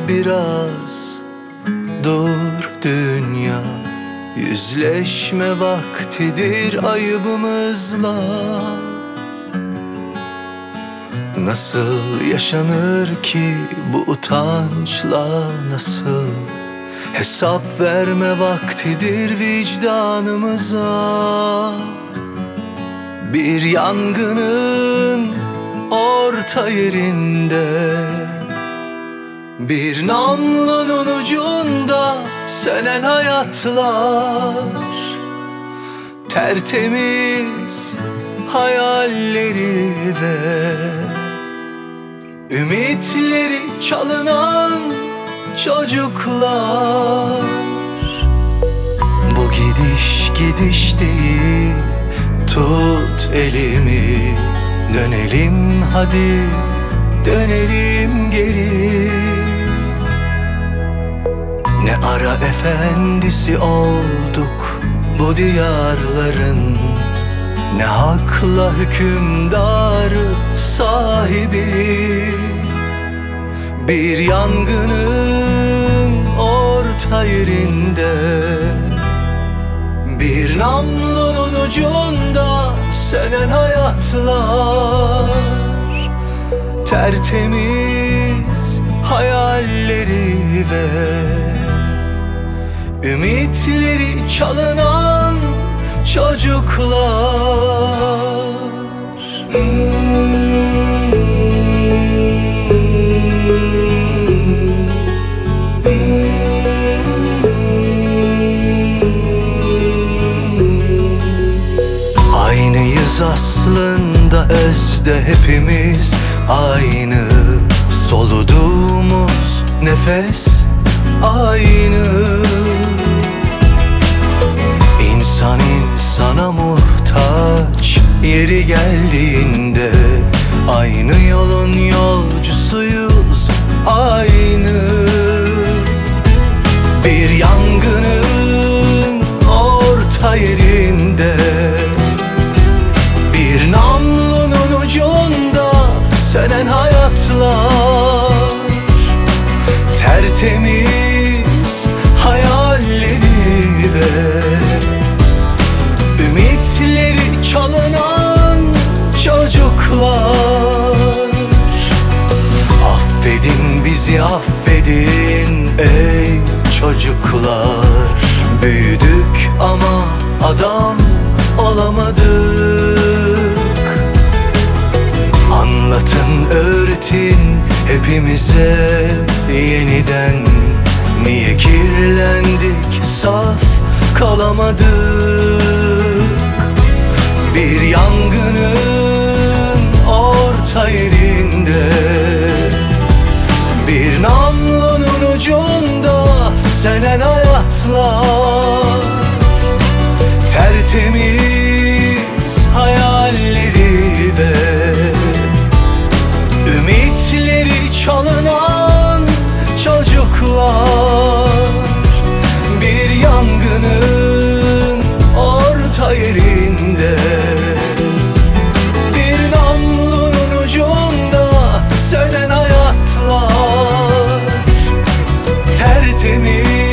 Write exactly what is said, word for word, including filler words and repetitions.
biraz dur dünya. Yüzleşme vaktidir ayıbımızla. Nasıl yaşanır ki bu utançla, nasıl? Hesap verme vaktidir vicdanımıza. Bir yangının orta yerinde, bir namlunun ucunda sönen hayatlar. Tertemiz hayalleri ve ümitleri çalınan çocuklar. Bu gidiş gidiş değil, tut elimi, dönelim hadi, dönelim geri. Ne ara efendisi olduk bu diyarların, ne hakla hükümdarı sahibi. Bir yangının orta yerinde, bir namlunun ucunda sönen hayatlar. Tertemiz hayalleri ve ümitleri çalınan çocuklar. Aynıyız aslında özde hepimiz, aynı soluduğumuz nefes aynı. İnsan insana muhtaç yeri geldiğinde, aynı yolun yolcusuyuz, aynı. Bir yangının orta yerinde, bir namlunun ucunda sönen hayatlar. Tertemiz hayalleri ve ümitleri çalınan çocuklar. Affedin bizi, affedin ey çocuklar. Büyüdük ama adam olamadık. Anlatın, öğretin hepimize yeniden, niye kirlendik, saf kalamadık. Bir yangının orta yerinde, bir namlunun ucunda sönen hayatlar. Tertemiz hayalleri ve ümitleri çalınan çocuklar. Bir yangının orta yerinde, bir namlunun ucunda sönen hayatlar. Tertemiz